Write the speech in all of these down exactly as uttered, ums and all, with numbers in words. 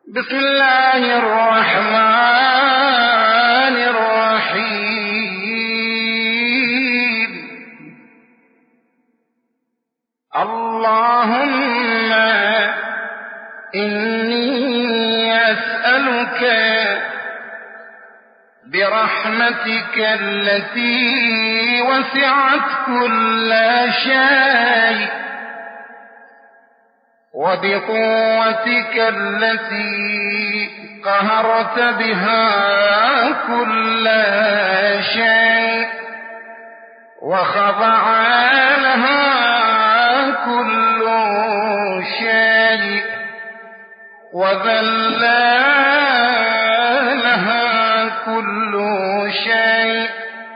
بسم الله الرحمن الرحيم. اللهم إني أسألك برحمتك التي وسعت كل شيء وبقوتك التي قهرت بها كل شيء وخضع لها كل شيء وذل لها كل شيء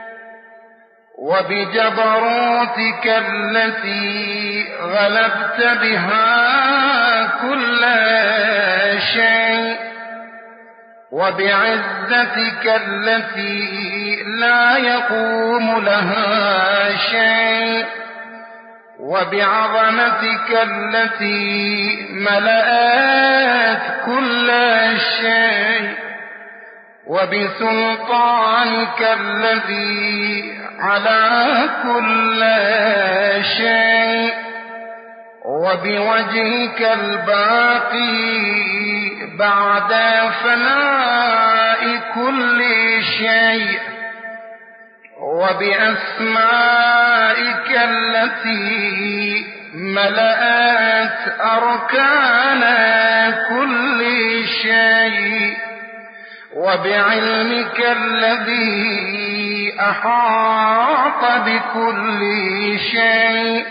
وبجبروتك التي غلبت بها كل شيء وبعزتك التي لا يقوم لها شيء وبعظمتك التي ملأت كل شيء وبسلطانك الذي على كل شيء وبوجهك الباقي بعد فناء كل شيء وبأسمائك التي ملأت أركان كل شيء وبعلمك الذي أحاط بكل شيء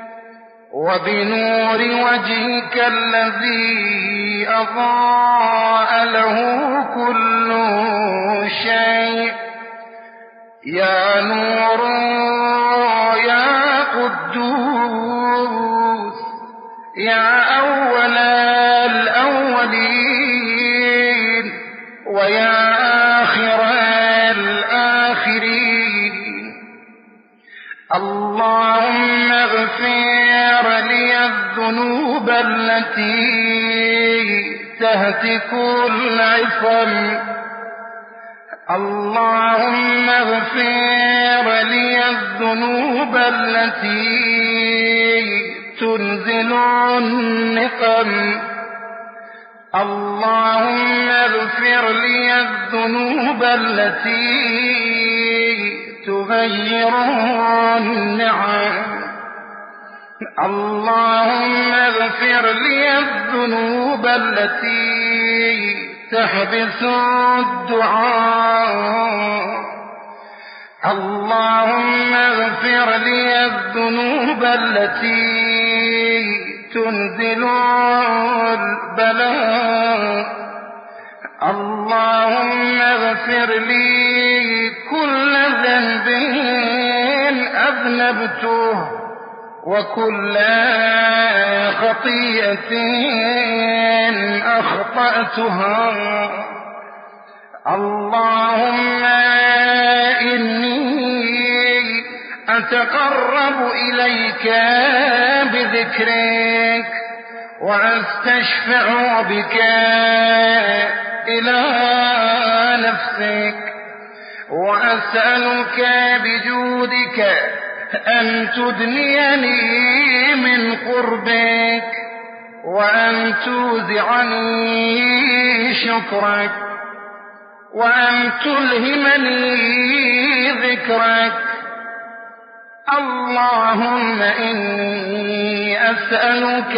وبنور وجهك الذي أضاء له كل شيء. يا نور يا قدوس يا أول الأولين ويا آخر الآخرين. اللهم اغفر لي الذنوب التي تهتك العصم. اللهم اغفر لي الذنوب التي تنزل النقم. اللهم اغفر لي الذنوب التي تغير النعم. اللهم اغفر لي الذنوب التي تحبس الدعاء. اللهم اغفر لي الذنوب التي تنزل البلاء. اللهم اغفر لي كل ذنب أذنبته وكل خطيئة أخطأتها. اللهم إني أتقرب إليك بذكرك وأستشفع بك إلى نفسك وأسألك بجودك أن تدنيني من قربك وأن توزعني شكرك وأن تلهمني ذكرك. اللهم إني أسألك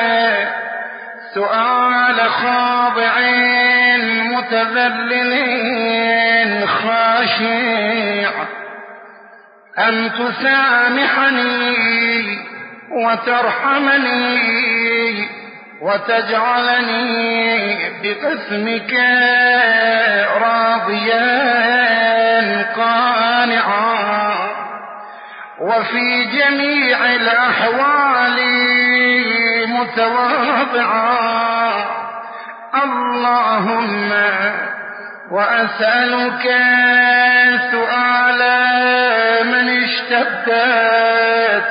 سؤال خاضع متذلل خاشع أن تسامحني وترحمني وتجعلني بقسمك راضيا قانعا وفي جميع الأحوال متواضعا. اللهم وأسألك سؤال من اشتدت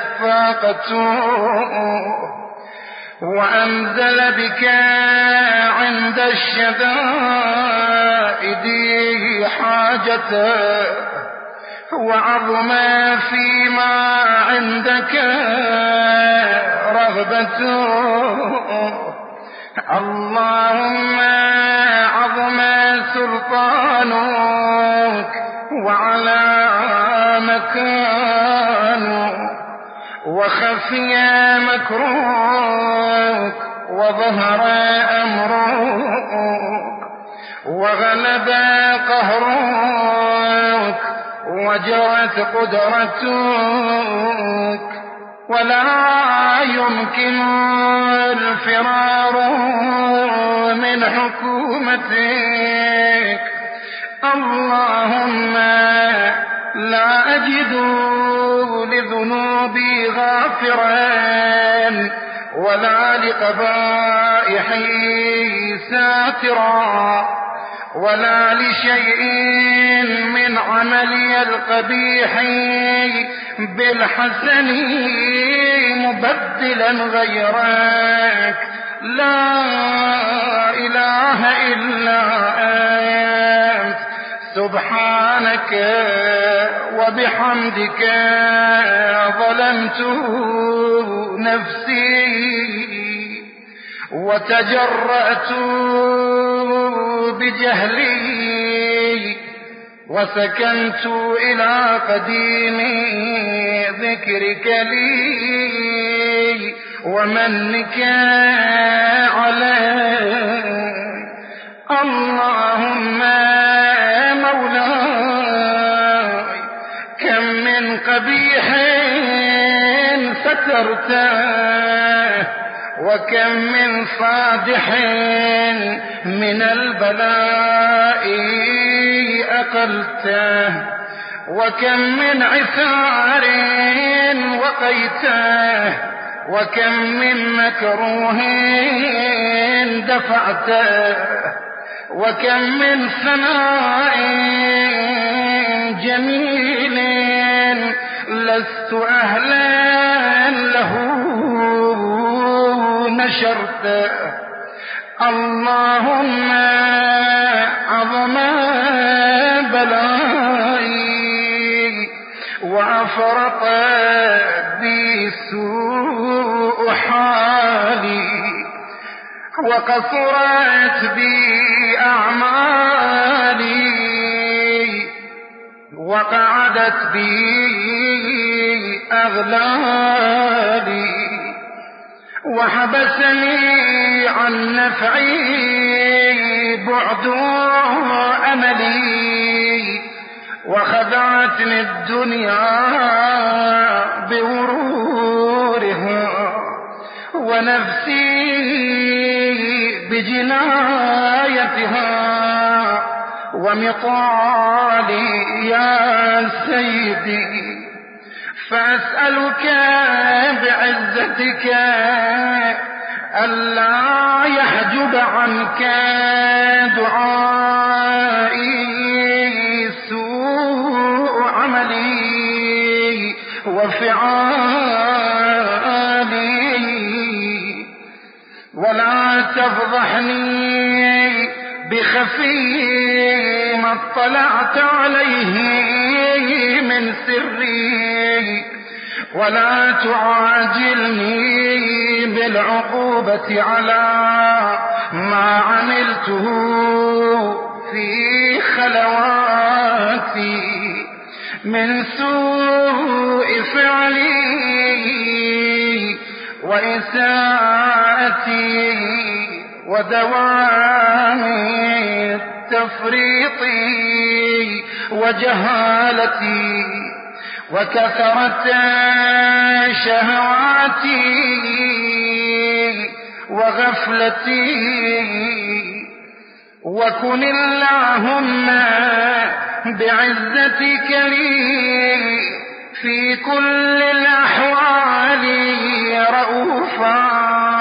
فاقته وأنزل بك عند الشدائد حاجته وعظم فيما عندك رغبته. اللهم عظم سلطانك وعلى مكانك وخفي مكروك وظهر أمرك وغلب قهرك وجرت قدرتك ولا يمكن الفرار من حكومتك. اللهم لا أجد لذنوبي غافرا ولا لقبائحي ساترا ولا لشيء من عملي القبيح بالحسن مبدلا غيرك. لا إله إلا أنت سبحانك وبحمدك ظلمت نفسي وتجرأت بجهلي وسكنت إلى قديم ذكرك لي ومنك علي. اللهم مولاي كم من قبيح سترته وكم من فادح من البلاء أقلته وكم من عثار وقيته وكم من مكروه دفعته وكم من ثناء جميل لست أهلا له نشرته. اللهم عظم بلائي وأفرط بي سوء حالي وقصرت بي أعمالي وقعدت بي أغلالي وحبسني عن نفعي بعد أملي وخدعتني الدنيا بورورها ونفسي بجنايتها ومطالي يا سيدي. فأسألك بعزتك ألا يحجب عنك دعائي سوء عملي وفعالي ولا تفضحني بخفي ما اطلعت عليه من سري ولا تعاجلني بالعقوبة على ما عملته في خلواتي من سوء فعلي وإساءتي ودوام التفريط وجهالتي وكثرة شهواتي وغفلتي. وكن اللهم بعزتك لي في كل الأحوال رؤوفا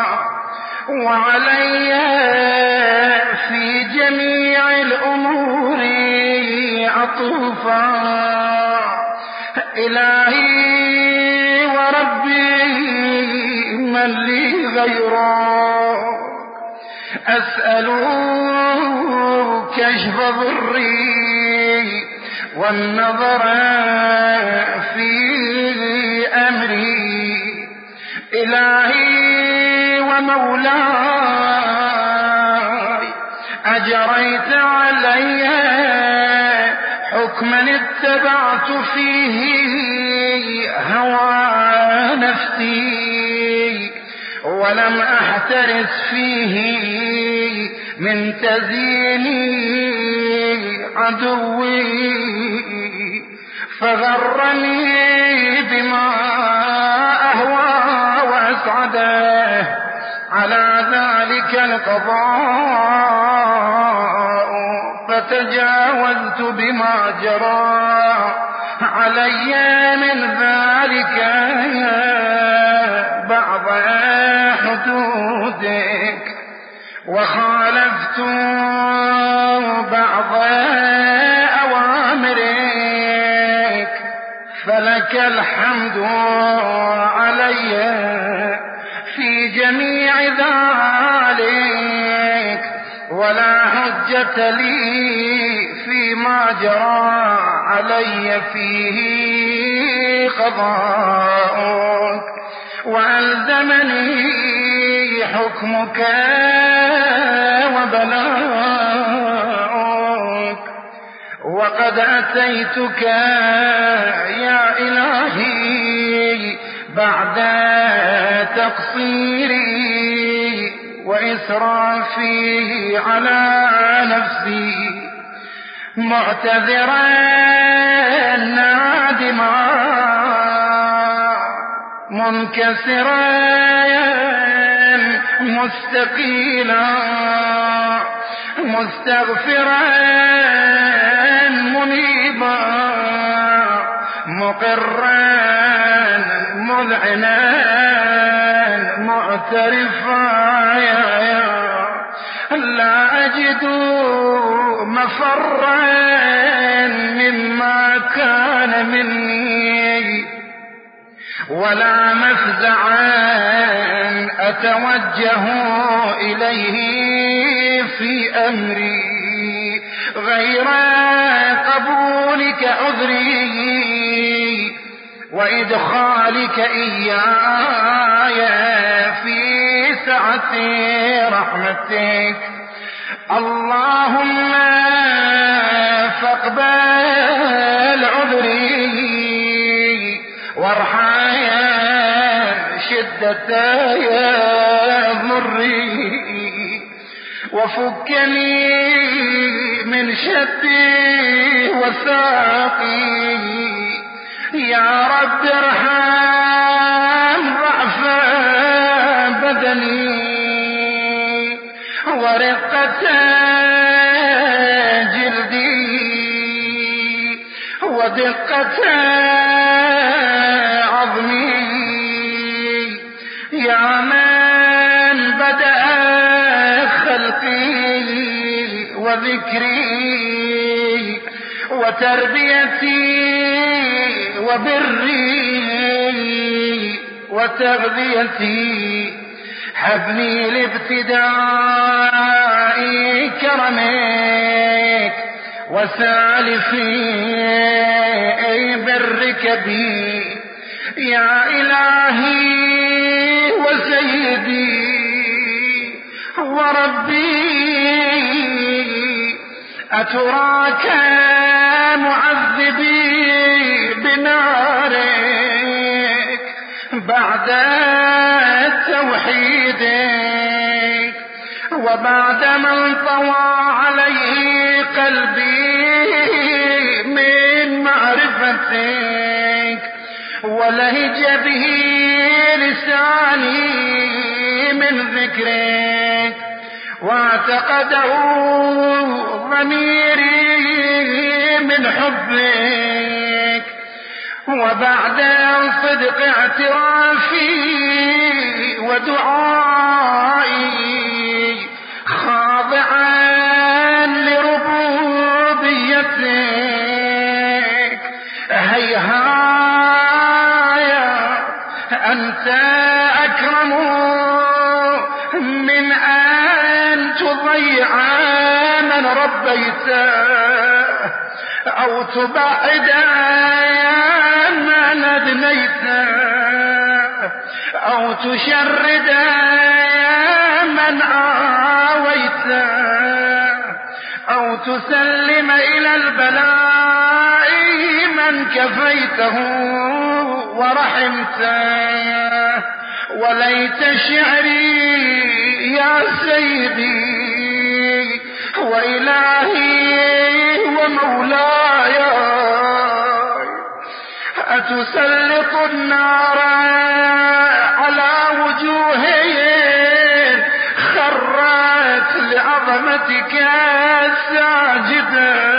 وعلي في جميع الأمور عطوفا. إلهي وربي من لي غيرك أسأل كشف ضري والنظر في أمري. إلهي ومولاي أجريت علي حكما اتبعت فيه هوى نفسي ولم أحترس فيه من تزييني عدوي. فغرني بما أهوى وأسعده على ذلك القضاء، فتجاوزت بما جرى علي من ذلك بعض حدودك، وخالفت بعض أوامرك، فلك الحمد علي في جميع ذلك، ولا حجة لي فيما جرى علي فيه قضاءك، وألزمني حكمك وبلاءك. وقد أتيتك يا إلهي بعد تقصيري وإسرافي على نفسي، معتذرا نادما منكسرا مستقيلا مستغفرا منيبا مقرا مذعنا معترفا يا يا لا أجد مفرا مما كان مني، ولا مفزعا أتوجه إليه في أمري غير قبولك عذري وإدخالك إياي في سعة رحمتك. اللهم فاقبل عذري وارحم شدة ضري، وفكني من شدي وساقي. يا رب ارحم ضعف بدني ورقة جلدي ودقة عظمي. يا من بدأ خلقي وذكري وتربيتي وبري وتغذيتي، حبني لابتداء كرمك وسالفي برك بي. يا إلهي وسيدي وربي، أتراك معذبي بنارك بعد توحيدك، وبعد من طوى عليه قلبي من معرفتك، ولهج به لساني من ذكرك، واعتقده ضميري من حبك. وبعد صدق اعترافي ودعائي خاضعا لربوبيتك، هيهايا أنت أكرم من أن تضيع من ربيته أو تبعد من أدنيته أو تشرد من آويته أو تسلم إلى البلاء من كفيته ورحمته. وليت شعري يا سيدي وإلهي ومولاي أتسلط النار على وجوههم خرت لعظمتك ساجدة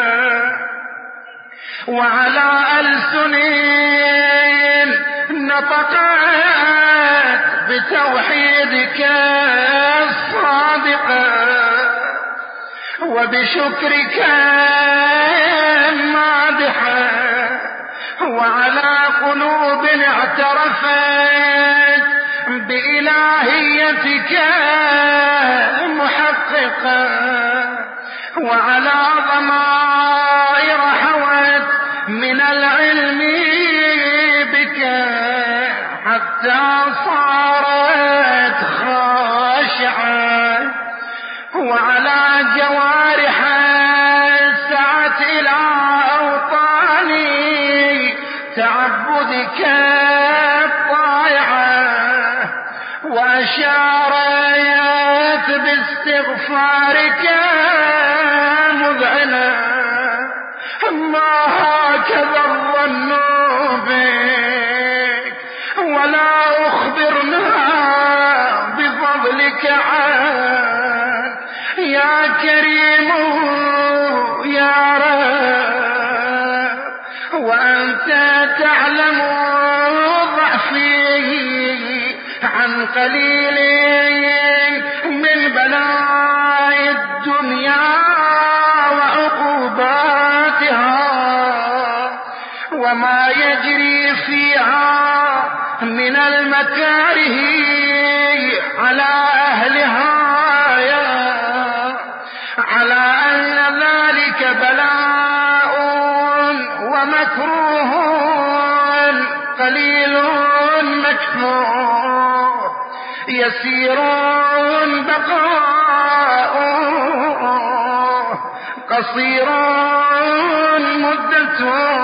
وعلى ألسن نطقت بتوحيدك الصادقة وبشكرك مادحة وعلى قلوب اعترفت بإلهيتك محققة وعلى ضمائر حوت من العلم بك حتى صارت خاشعة وعلى جوارح سعت إلى أوطاني تعبدك الطائعة وأشارت باستغفارك مذعنة. ما هكذا الظن بك ولا أخبرنا بفضلك عنك يا كريم يا رب وأنت تعلم ضعفي عن قليل من بلاء الدنيا وعقوباتها وما يجري فيها من المكاره على أهلها على أن ذلك بلاء ومكروه قليل مكفور يسير بقاء قصير مدته.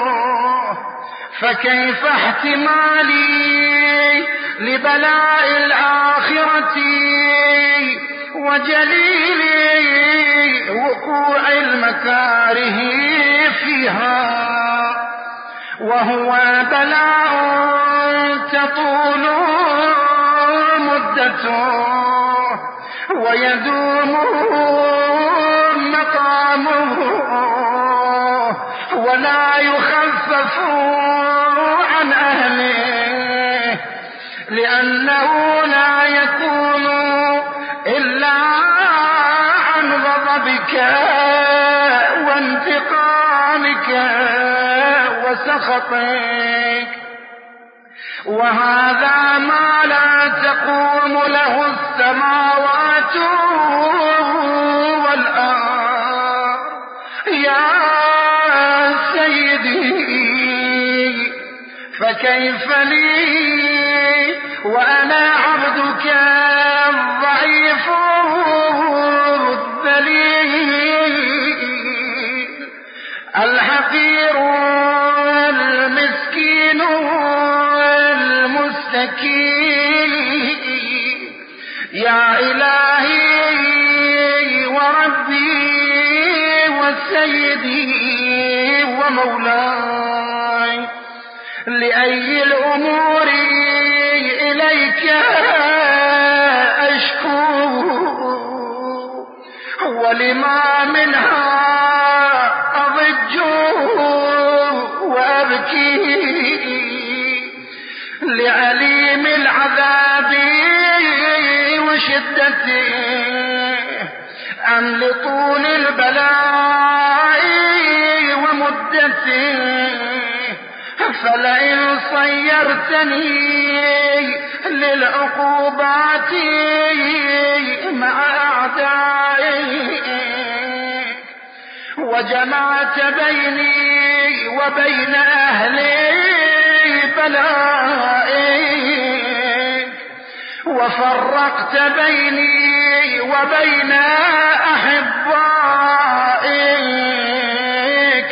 فكيف احتمالي لبلاء الآخرة وجليل وقوع المكاره فيها وهو بلاء تطول مدته ويدوم مقامه ولا يخفف عن أهله لأنه لا يكون إلا عن غضبك وانتقامك وسخطك وهذا ما لا تقوم له السماوات والأرض يا سيدي. فكيف لي وأنا عبدك الضعيف الذليل الحقير المسكين المستكين يا إلهي وربي وسيدي ومولاي. لأي الأمور إليك أشكو ولما منها أضج وأبكي لعليم العذاب وشدته أم لطول البلاء ومدته. فلئن صيرتني للعقوبات مع أعدائي وجمعت بيني وبين أهلي بلائك وفرقت بيني وبين أحبائك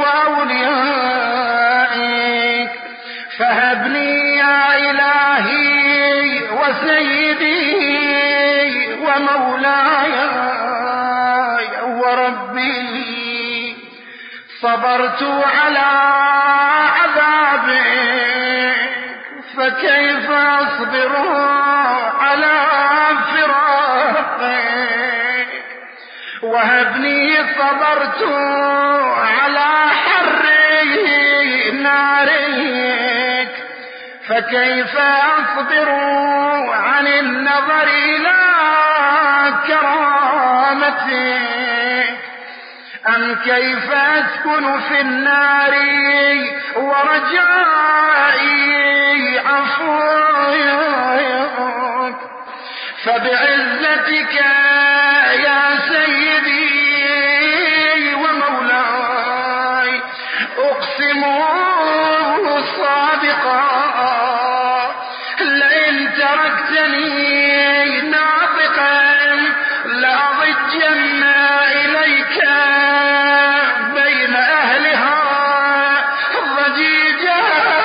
وأوليائك، فهبني يا إلهي وسيدي ومولاي وربي، صبرت على عذابك فكيف أصبر على فراقك، وهبني صبرت على حر نارك فكيف أصبر عن النظر إلى كرامتك، أم كيف أسكن في النار ورجائي عفوك، فبعزتك يا سيدي ومولاي أقسم صادقا لئن تركتني ناطقا لأضجن إليك بين أهلها ضجيج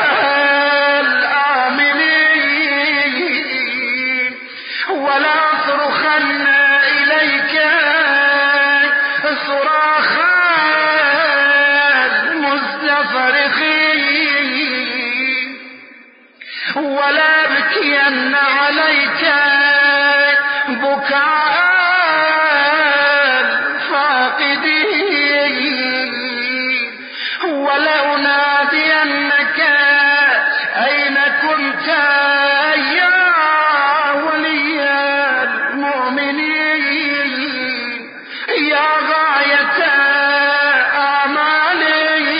الآمنين، ولا أصرخن إليك صراخ المستفرخين، ولا أبكين عليك بكاء الفاقدين، ولا أنادينك أين كنت يا ولي المؤمنين، يا غاية آمال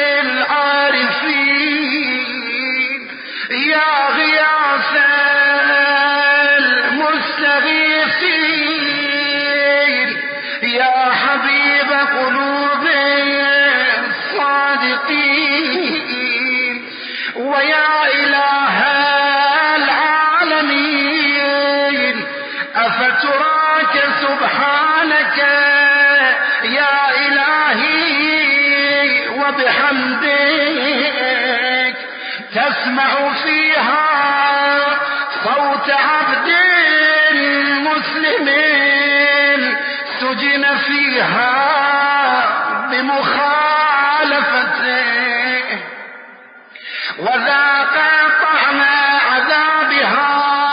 العارفين، يا غياث المستغيثين، يا حبيب قلوب الصادقين، ويا إله العالمين، أفتراك سبحانك يا إلهي وبحمدك تسمع فيها صوت عبد مسلم سجن فيها بمخالفته وذاق طعم عذابها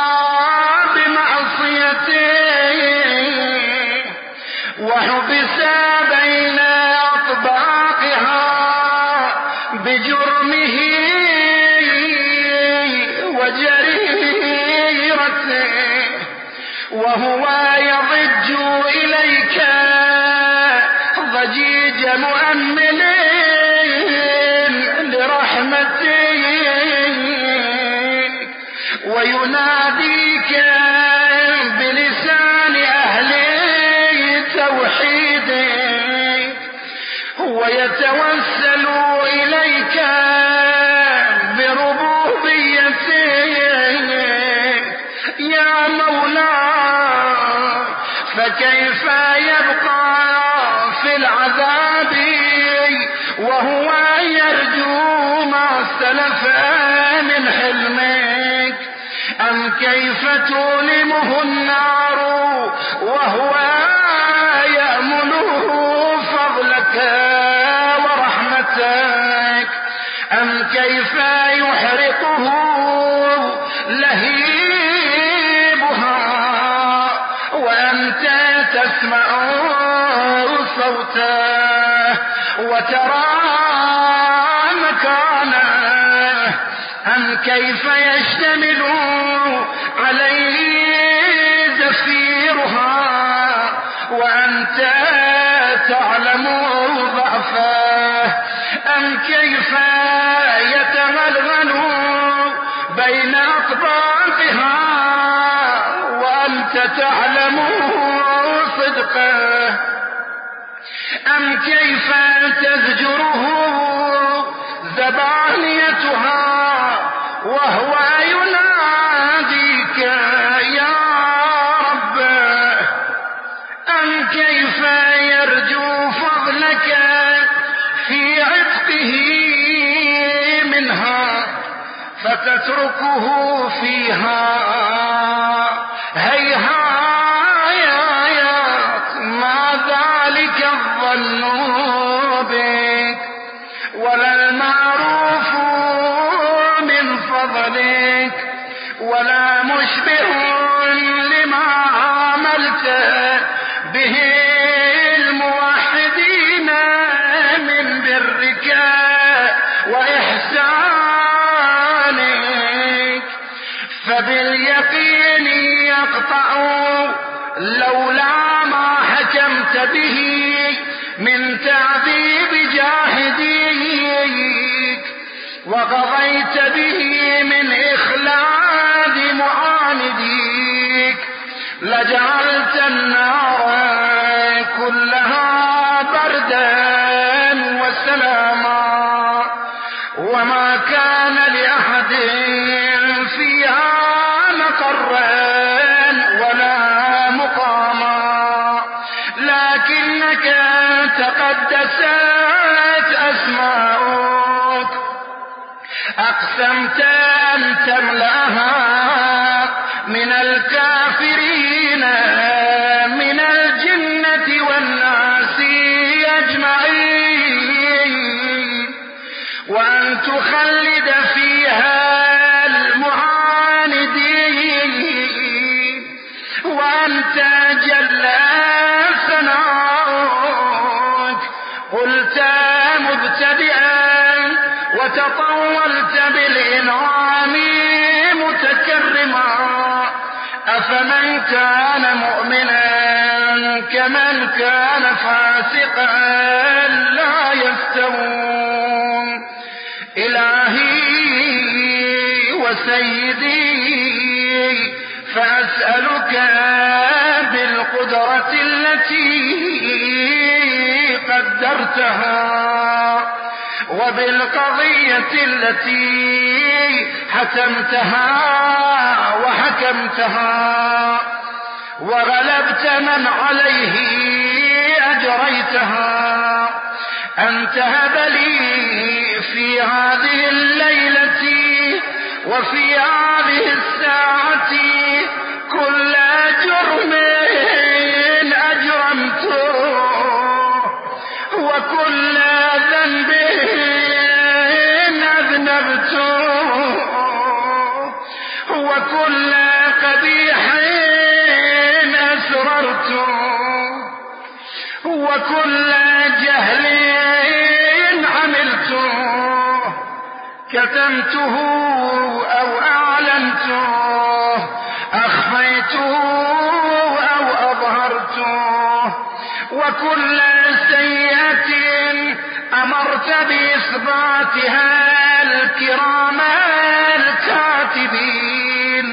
بمعصيته، وحبس بين أطباقها بجرمه وجريرته، وهو يضج إليك ضجيج مؤمل لرحمته، ويناديك بلسان أهل توحيدك، ويتوسل إليك بربوبيتك يا مولاي، فكيف يبقى في العذاب وهو يرجو ما سلف من حلمك، أم كيف تؤلمه النار وهو يأمله فضلك ورحمتك، أم كيف يحرقه لهيبها وأنت تسمع صوته وترى مكانه، أم كيف يشتمل عليه زفيرها وأنت تعلم ضعفه، أم كيف يتغلغل بين أطباقها وأنت تعلم صدقه، أم كيف تزجره زبانيتها وهو يناديك يا رب؟ أم كيف يرجو فضلك في عتقه منها فتتركه فيها؟ هيهايات ما ذلك الظن بك ولا المعروف من فضلك ولا مشبه لما عملت به الموحدين من برك وإحسانك. فباليقين يقطع لولا ما حكمت به من تعذيب جاهديك وقضيت به من إخلاد معانديك لجعلت النار كلها بردا وسلاما، وما كان لأحد فيها مقرا ولا مقاما، لكنك تقدست أسماؤك أقسمت أن تملأها من الكافرين من الجنة والناس أجمعين، وأن تخلد فيها المعاندين، وأنت جل ثناؤك قلت مبتدئا وتطولت بالإنعام متكرما: أفمن كان مؤمنا كمن كان فاسقا لا يستوون. إلهي وسيدي فأسألك بالقدرة التي قدرتها وبالقضية التي حتمتها وحكمتها وغلبت من عليه أجريتها، أن تهب لي في هذه الليلة وفي هذه الساعة كل جرم أجرمته وكل ذنب أذنبته وكل قبيح أسررته وكل جهل عملته كتمته أو أعلنته أخفيته أو أظهرته، وكل سيئة أمرت بإثباتها الكرام الكاتبين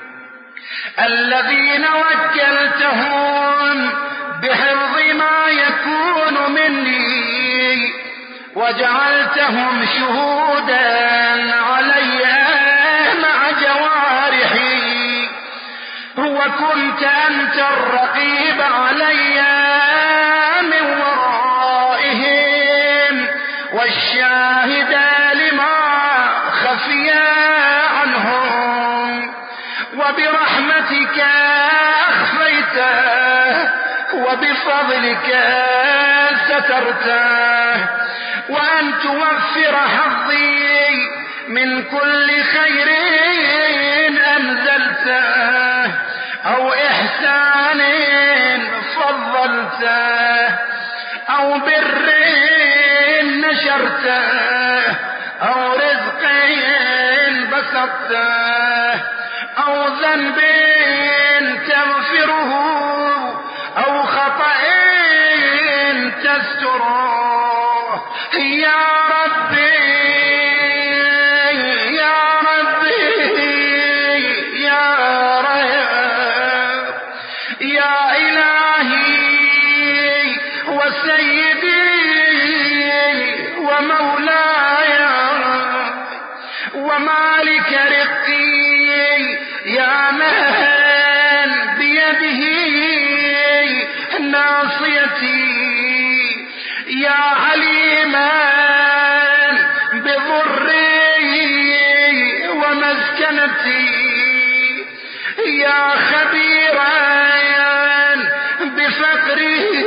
الذين وكلتهم بحفظ ما يكون مني وجعلتهم شهودا علي مع جوارحي، وكنت أنت الرقيب علي من ورائهم والشاهد لما خفي عنهم، وبرحمتك أخفيته وبفضلك سترته، وأن توفر حظي من كل خير أنزلته أو إحسان فضلته أو بر نشرته أو رزق بسطته أو ذنب تغفره أو خطأ تستره. يا ربي يا ربي يا رب يا إلهي وسيدي إليك رقي يا من بيده ناصيتي يا عليما بضري ومسكنتي يا خبيرا بفقري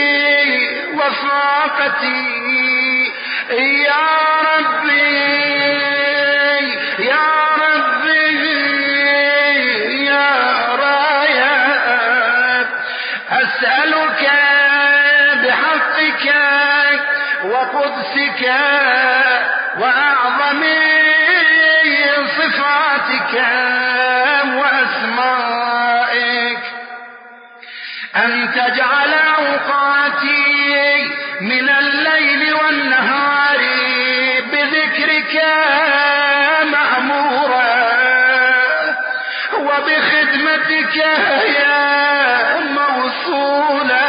وفاقتي يا ربي يا ربي يا رايب أسألك بحقك وقدسك وأعظم صفاتك وأسمائك أن تجعل أوقاتي من الليل والنهار بذكرك مأمورا وبخدمتك يا موصولا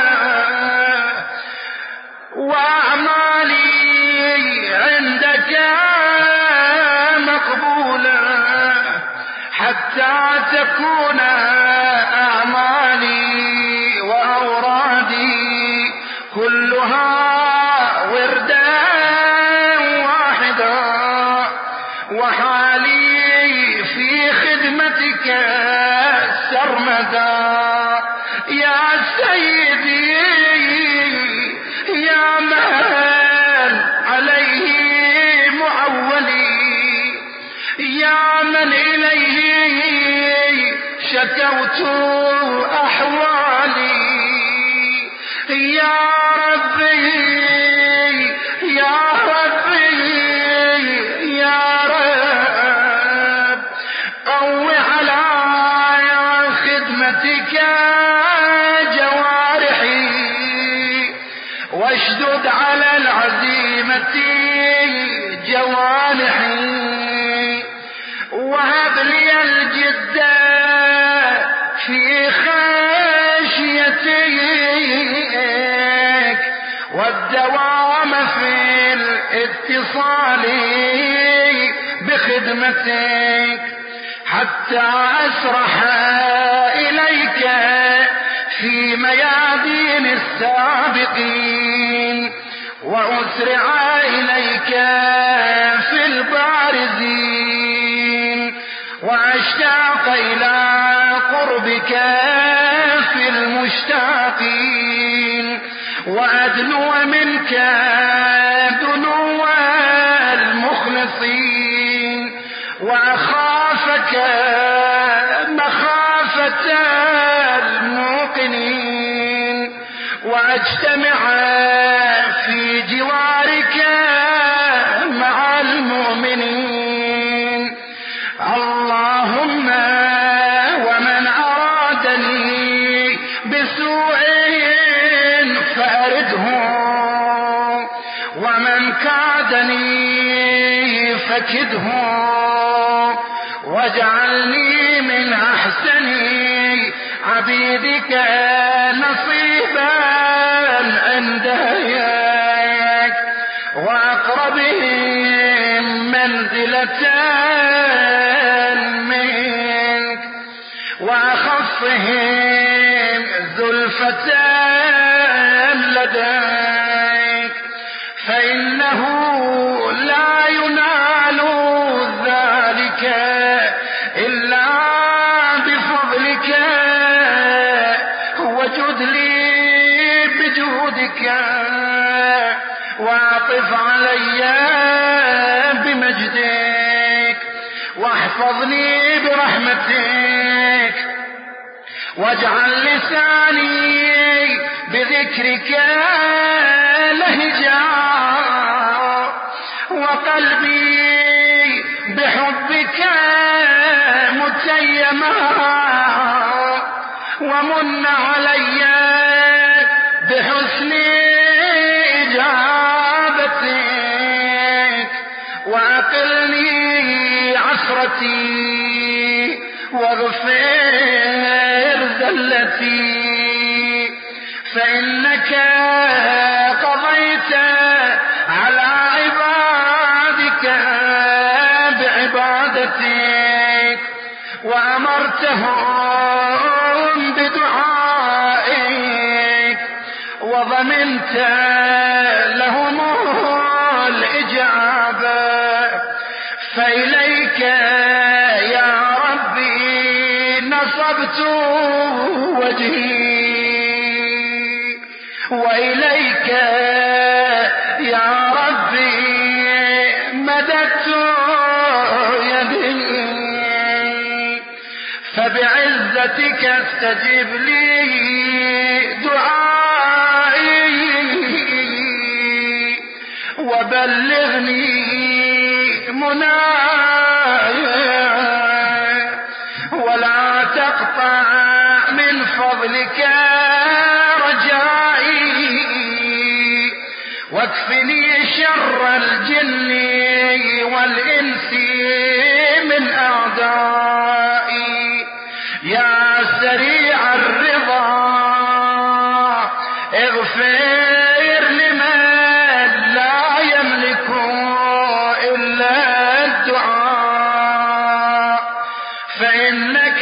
وأعمالي عندك مقبولا حتى تكون أعمالي وأورادي كلها وردا واحدا وحالي في خدمتك سرمدا يا سيدي يا من عليه معولي يا من إليه شكوت أحوالي يا ربي يا ربي يا رب قو على خدمتك جوارحي واشدد على العزيمة جوانحي وهب لي الجد في خشيتك والدوام في الاتصال بخدمتك حتى أسرح إليك في ميادين السابقين وأسرع إليك في البارزين وأشتاق إلى قربك في المشتاقين وأدنو منك دنو المخلصين وأخافك مخافة الموقنين واجتمع في جوارك مع المؤمنين اللهم ومن أرادني بسوء فأرده ومن كادني فكده واجعلني من أحسن عبيدك نصيبا عند يديك وأقربهم منزلة منك وأخفهم زلفة لديك فإنه لا ينال ذلك إلا بفضلك وجد لي بجودك واعطف علي بمجدك واحفظني برحمتك واجعل لساني بذكرك لهجا وقلبي بحبك متيما ومن علي بحسن إجابتك وأقلني عثرتي واغفر ذلتي فإنك قضيت على عبادك بعبادتك وأمرتهم بدعائك وضمنت لهم الإجابة، فإليك يا ربي نصبت وجهي، وإليك يا ربي مددت يدي، فبعزتك استجب لي دعائي وبلغني مناي، ولا تقطع من فضلك رجائي، واكفني شر الجن والإنس من أعدائي. يا سريع الرضا اغفر لمن لا يملك إلا الدعاء، فإنك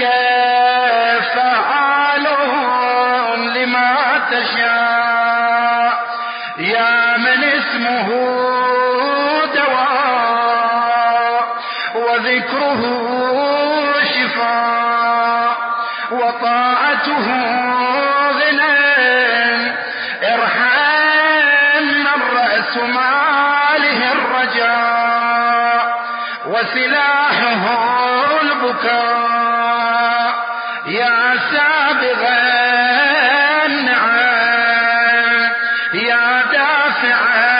فعال لما تشاء، يا من اسمه دواء وذكره شفاء وطاعته غنى. ارحم من رأس ماله الرجاء وسلاحه البكاء، يا سابغ النعم يا دافع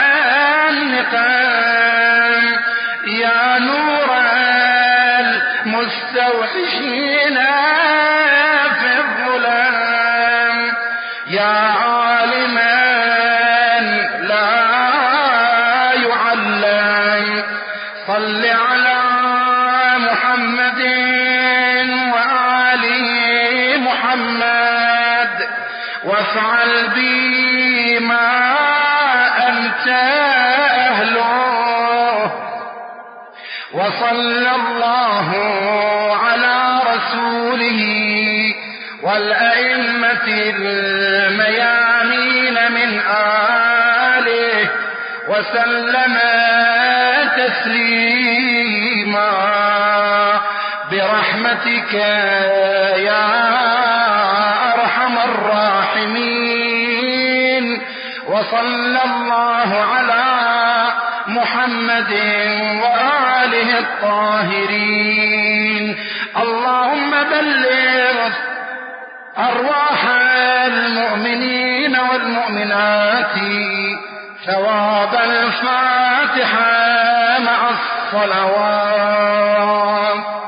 النقم، يا نور المستوحشين في الظلام، يا عالما لا يعلم. صل على محمد وآل محمد وافعل بي ما أنت أهله، وصلى الله على رسوله والأئمة الميامين من آله وسلم تسليما برحمتك يا أرحم الراحمين. وصلى الله على محمد وآله الطاهرين. اللهم بلغ أرواح المؤمنين والمؤمنات ثواب الفاتحة مع الصلوات.